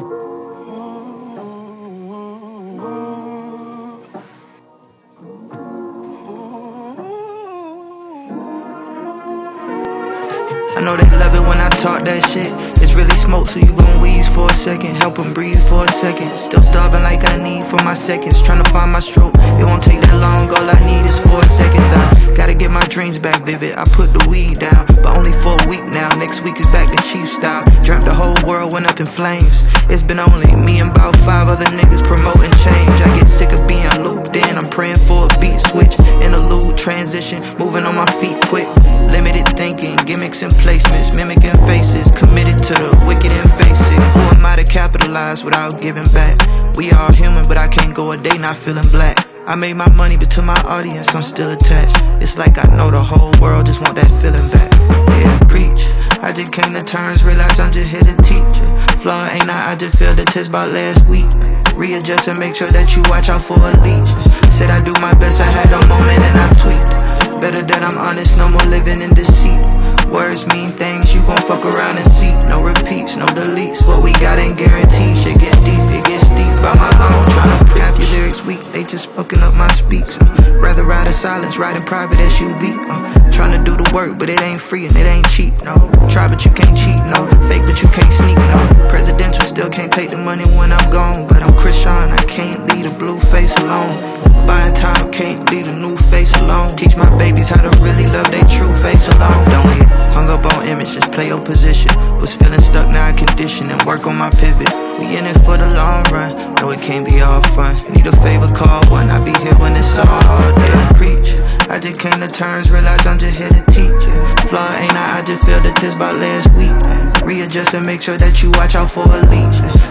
I know they love it when I talk that shit. It's really smoke, so you gon' wheeze for a second. Help 'em breathe for a second. Still starving like I need for my seconds. Tryna find my stroke, it won't take that long. All I need is 4 seconds. I gotta get my dreams back vivid. I put the weed down, but only for a week now. Next week is back to Chief style. Dreamt the whole world went up in flames. It's been only me and about 5 other niggas promoting change. I get sick of being looped in. I'm praying for a beat switch. Interlude, transition, moving on my feet quick. Limited thinking, gimmicks and placements, mimicking faces, committed to the wicked and basic. Who am I to capitalize without giving back? We all human, but I can't go a day not feeling black. I made my money, but to my audience, I'm still attached. It's like I know the whole world just want that feeling back. Yeah, preach. I just came to terms, realized I'm just here to teach. Flaw ain't I just failed the test about last week. Readjust and make sure that you watch out for a leech. Said I do my best, I had a moment and I tweaked. Better that I'm honest, no more living in deceit. Words mean things, you gon' fuck around and see. No repeats, no deletes. What we got ain't guaranteed. Shit gets deep, it gets deep. By my loan, tryna pre half your lyrics weak. They just fucking up my speaks. Rather ride in silence, ride in private SUV. Tryna do the work, but it ain't free and it ain't cheap. No, try but you can't cheat. No, fake but you can't sneak. No, presidential still can't take the money when I'm gone. But I'm Krishan, I can't leave the blue face alone. Buying time, can't leave the new face alone. Teach my babies how to really love their true face alone. Don't get hung up on image, just play your position. Was feeling stuck, now I condition and work on my pivot. We in it for the long run, know it can't be all fun. Need a favor, call one, I be here when it's all hard. Yeah, preach. I just came to terms, realized I'm just here to teach. Flaw ain't I just failed the test about last week. Readjust and make sure that you watch out for a leech.